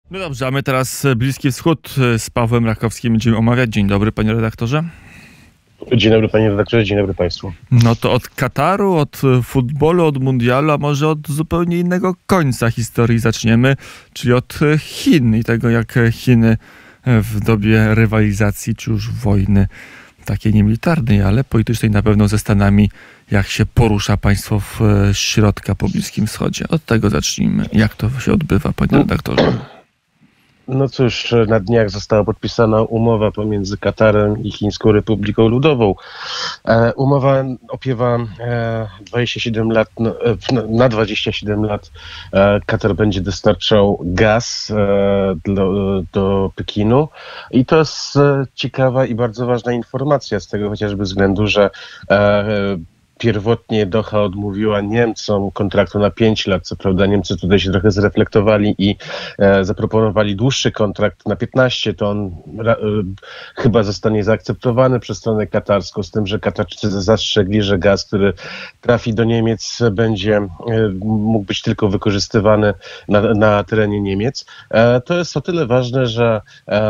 No dobrze, a my teraz Bliski Wschód z Pawłem Rakowskim będziemy omawiać. Dzień dobry, panie redaktorze. Dzień dobry, panie redaktorze, dzień dobry państwu. No to od Kataru, od futbolu, od mundialu, a może od zupełnie innego końca historii zaczniemy, czyli od Chin i tego, jak Chiny w dobie rywalizacji, czy już wojny takiej nie militarnej, ale politycznej na pewno ze Stanami, jak się porusza państwo w środka po Bliskim Wschodzie. Od tego zacznijmy. Jak to się odbywa, panie redaktorze? No cóż, na dniach została podpisana umowa pomiędzy Katarem i Chińską Republiką Ludową. Umowa opiewa 27 lat, na 27 lat Katar będzie dostarczał gaz do Pekinu i to jest ciekawa i bardzo ważna informacja z tego chociażby względu, że pierwotnie Doha odmówiła Niemcom kontraktu na 5 lat. Co prawda Niemcy tutaj się trochę zreflektowali i zaproponowali dłuższy kontrakt na 15. To on chyba zostanie zaakceptowany przez stronę katarską, z tym, że Katarczycy zastrzegli, że gaz, który trafi do Niemiec, będzie mógł być tylko wykorzystywany na terenie Niemiec. To jest o tyle ważne, że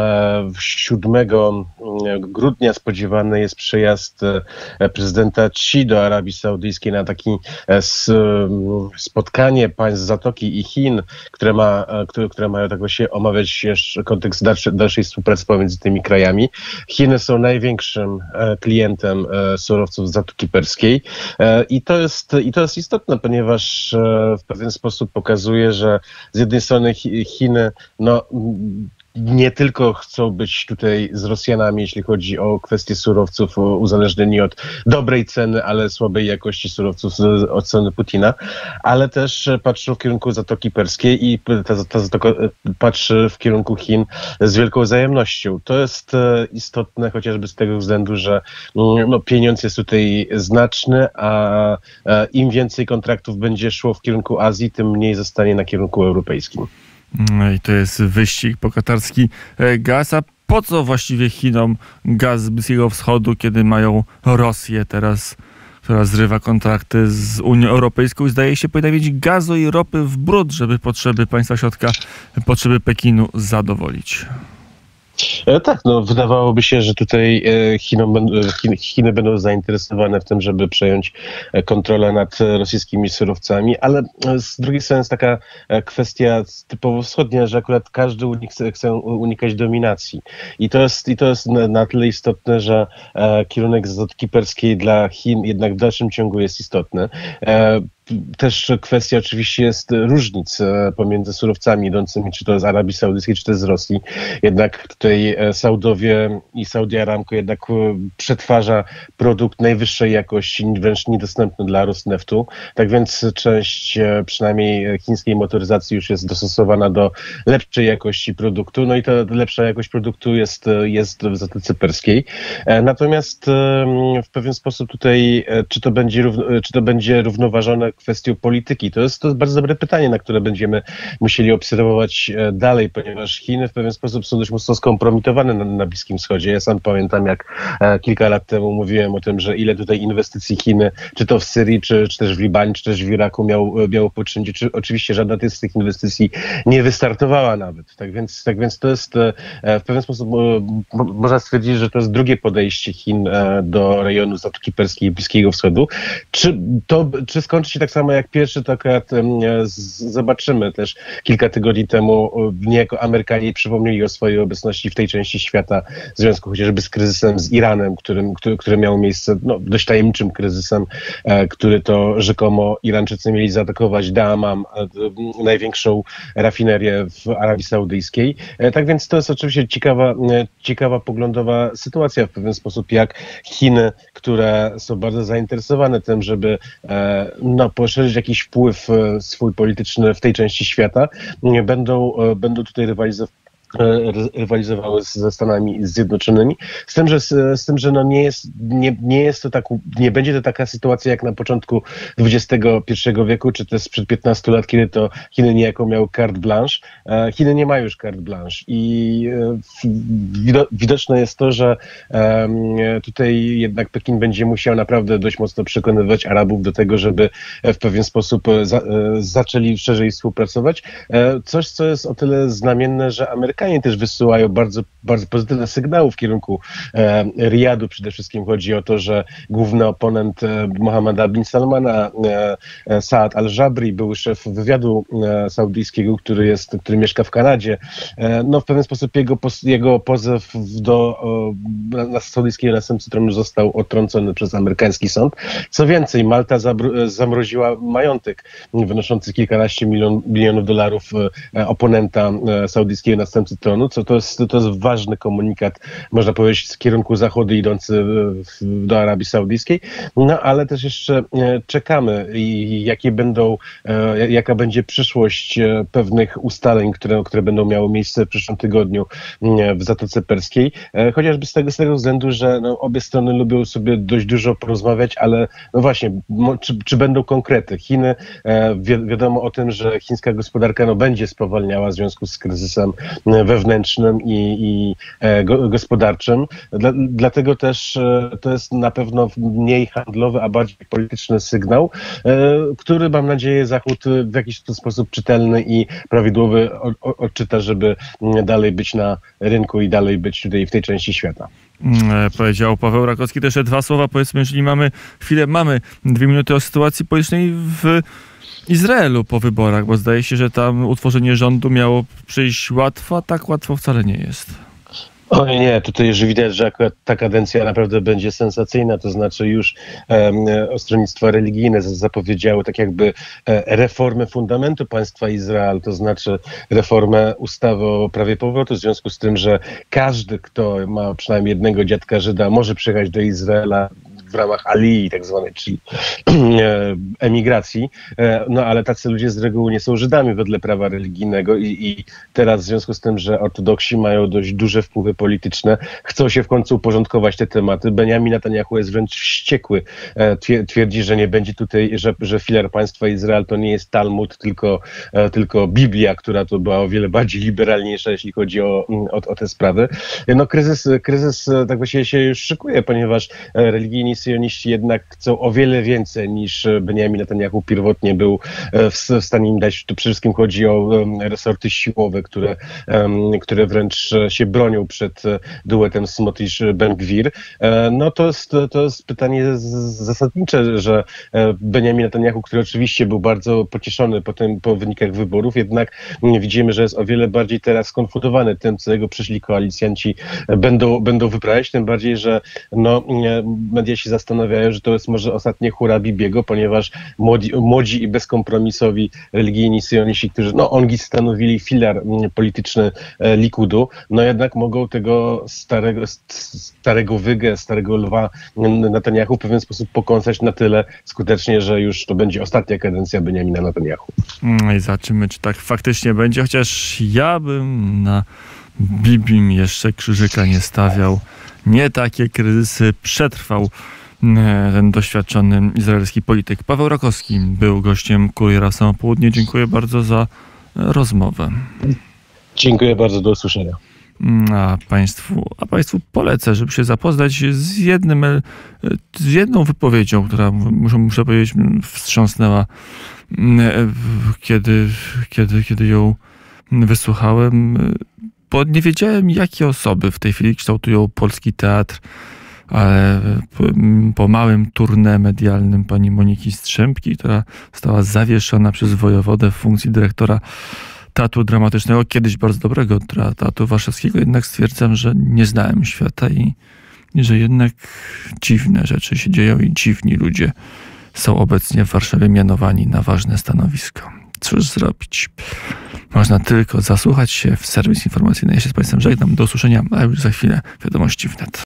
7 grudnia spodziewany jest przyjazd prezydenta Xi do Arabii Saudyjskiej na takie spotkanie państw Zatoki i Chin, które mają tak właśnie omawiać jeszcze kontekst dalszej współpracy pomiędzy tymi krajami. Chiny są największym klientem surowców Zatoki Perskiej i to jest istotne, ponieważ w pewien sposób pokazuje, że z jednej strony Chiny nie tylko chcą być tutaj z Rosjanami, jeśli chodzi o kwestie surowców, uzależnieni od dobrej ceny, ale słabej jakości surowców od strony Putina, ale też patrzą w kierunku Zatoki Perskiej i ta zatoka patrzy w kierunku Chin z wielką wzajemnością. To jest istotne chociażby z tego względu, że pieniądz jest tutaj znaczny, a im więcej kontraktów będzie szło w kierunku Azji, tym mniej zostanie na kierunku europejskim. I to jest wyścig po katarski gaz. A po co właściwie Chinom gaz z Bliskiego Wschodu, kiedy mają Rosję teraz, która zrywa kontrakty z Unią Europejską i zdaje się powinna mieć gazu i ropy w bród, żeby potrzeby państwa środka, potrzeby Pekinu zadowolić? Tak, wydawałoby się, że tutaj Chiny będą zainteresowane w tym, żeby przejąć kontrolę nad rosyjskimi surowcami, ale z drugiej strony jest taka kwestia typowo wschodnia, że akurat każdy chce unikać dominacji. I to jest na tyle istotne, że kierunek Zatoki Perskiej dla Chin jednak w dalszym ciągu jest istotny. Też kwestia oczywiście jest różnic pomiędzy surowcami idącymi, czy to z Arabii Saudyjskiej, czy to z Rosji. Jednak tutaj Saudowie i Saudi Aramco jednak przetwarza produkt najwyższej jakości, wręcz niedostępny dla Rosneftu. Tak więc część przynajmniej chińskiej motoryzacji już jest dostosowana do lepszej jakości produktu. No i ta lepsza jakość produktu jest w Zatoce Perskiej. Natomiast w pewien sposób tutaj, czy to będzie równoważone kwestią polityki? To jest bardzo dobre pytanie, na które będziemy musieli obserwować dalej, ponieważ Chiny w pewien sposób są dość mocno skompromitowane na Bliskim Wschodzie. Ja sam pamiętam, jak kilka lat temu mówiłem o tym, że ile tutaj inwestycji Chiny, czy to w Syrii, czy też w Libanie, czy też w Iraku miało poczynić. Oczywiście żadna z tych inwestycji nie wystartowała nawet. Tak więc to jest w pewien sposób można stwierdzić, że to jest drugie podejście Chin do rejonu Zatoki Perskiej i Bliskiego Wschodu. Czy skończy się tak samo jak pierwszy, to akurat zobaczymy. Też kilka tygodni temu niejako Amerykanie przypomnieli o swojej obecności w tej części świata w związku chociażby z kryzysem z Iranem, który miał miejsce, dość tajemniczym kryzysem, który to rzekomo Irańczycy mieli zaatakować Dammam, największą rafinerię w Arabii Saudyjskiej. Tak więc to jest oczywiście ciekawa poglądowa sytuacja w pewien sposób, jak Chiny, które są bardzo zainteresowane tym, żeby poszerzyć jakiś wpływ swój polityczny w tej części świata, będą tutaj rywalizowały ze Stanami Zjednoczonymi. Z tym, że no nie jest to tak, nie będzie to taka sytuacja jak na początku XXI wieku, czy też sprzed 15 lat, kiedy to Chiny niejako miały carte blanche. Chiny nie mają już carte blanche i widoczne jest to, że tutaj jednak Pekin będzie musiał naprawdę dość mocno przekonywać Arabów do tego, żeby w pewien sposób zaczęli szerzej współpracować. Coś, co jest o tyle znamienne, że Amerykanie też wysyłają bardzo, bardzo pozytywne sygnały w kierunku Riyadu. Przede wszystkim chodzi o to, że główny oponent Mohammeda bin Salmana, Saad al-Jabri, były szef wywiadu saudyjskiego, który mieszka w Kanadzie. No w pewien sposób jego pozew na saudyjskiego następcy tronu został odtrącony przez amerykański sąd. Co więcej, Malta zamroziła majątek wynoszący kilkanaście milionów dolarów oponenta saudyjskiego następcy tronu, to jest ważny komunikat, można powiedzieć, z kierunku zachodu idący do Arabii Saudyjskiej. No ale też jeszcze czekamy, jaka będzie przyszłość pewnych ustaleń, które będą miały miejsce w przyszłym tygodniu w Zatoce Perskiej. Chociażby z tego względu, że obie strony lubią sobie dość dużo porozmawiać, ale no właśnie, czy będą konkrety? Chiny, wiadomo o tym, że chińska gospodarka będzie spowalniała w związku z kryzysem wewnętrznym i gospodarczym. Dlatego też to jest na pewno mniej handlowy, a bardziej polityczny sygnał, który, mam nadzieję, Zachód w jakiś sposób czytelny i prawidłowy odczyta, żeby dalej być na rynku i dalej być tutaj w tej części świata. Powiedział Paweł Rakowski. Też dwa słowa, powiedzmy, jeżeli mamy 2 minuty o sytuacji politycznej w Izraelu po wyborach, bo zdaje się, że tam utworzenie rządu miało przyjść łatwo, a tak łatwo wcale nie jest. Oj nie, tutaj już widać, że akurat ta kadencja naprawdę będzie sensacyjna, to znaczy już stronnictwa religijne zapowiedziały tak jakby reformę fundamentu państwa Izrael, to znaczy reformę ustawy o prawie powrotu, w związku z tym, że każdy, kto ma przynajmniej jednego dziadka Żyda, może przyjechać do Izraela w ramach alii tak zwanej, czyli emigracji, no ale tacy ludzie z reguły nie są Żydami wedle prawa religijnego i teraz w związku z tym, że ortodoksi mają dość duże wpływy polityczne, chcą się w końcu uporządkować te tematy. Benjamin Netanyahu jest wręcz wściekły. Twierdzi, że nie będzie tutaj, że filar państwa Izrael to nie jest Talmud, tylko Biblia, która to była o wiele bardziej liberalniejsza, jeśli chodzi o te sprawy. No kryzys tak właściwie się już szykuje, ponieważ religijni syjoniści jednak chcą o wiele więcej niż Benjamin Netanyahu pierwotnie był w stanie im dać. Tu przede wszystkim chodzi o resorty siłowe, które wręcz się bronią przed duetem Smotrich-Ben Gvir. No to jest pytanie zasadnicze, że Benjamin Netanyahu, który oczywiście był bardzo pocieszony po wynikach wyborów, jednak widzimy, że jest o wiele bardziej teraz skonfrontowany tym, co jego przyszli koalicjanci będą wyprawiać, tym bardziej, że media się zastanawiają, że to jest może ostatnie hura Bibiego, ponieważ młodzi i bezkompromisowi religijni syjoniści, którzy oni stanowili filar polityczny Likudu, jednak mogą tego starego wygę, starego lwa Netanyahu w pewien sposób pokąsać na tyle skutecznie, że już to będzie ostatnia kadencja Benjamina Netanyahu. I zobaczymy, czy tak faktycznie będzie, chociaż ja bym na Bibim jeszcze krzyżyka nie stawiał. Nie takie kryzysy przetrwał ten doświadczony izraelski polityk. Paweł Rakowski był gościem Kuriera w samo południe. Dziękuję bardzo za rozmowę. Dziękuję bardzo, do usłyszenia. A Państwu polecę, żeby się zapoznać z jedną wypowiedzią, która, muszę powiedzieć, wstrząsnęła, kiedy ją wysłuchałem, bo nie wiedziałem, jakie osoby w tej chwili kształtują polski teatr, ale po małym tournée medialnym pani Moniki Strzępki, która została zawieszona przez wojewodę w funkcji dyrektora Teatru Dramatycznego, kiedyś bardzo dobrego Teatru Warszawskiego, jednak stwierdzam, że nie znałem świata i że jednak dziwne rzeczy się dzieją i dziwni ludzie są obecnie w Warszawie mianowani na ważne stanowisko. Cóż zrobić? Można tylko zasłuchać się w serwis informacyjny. Ja się z Państwem żegnam. Do usłyszenia, a już za chwilę wiadomości wnet.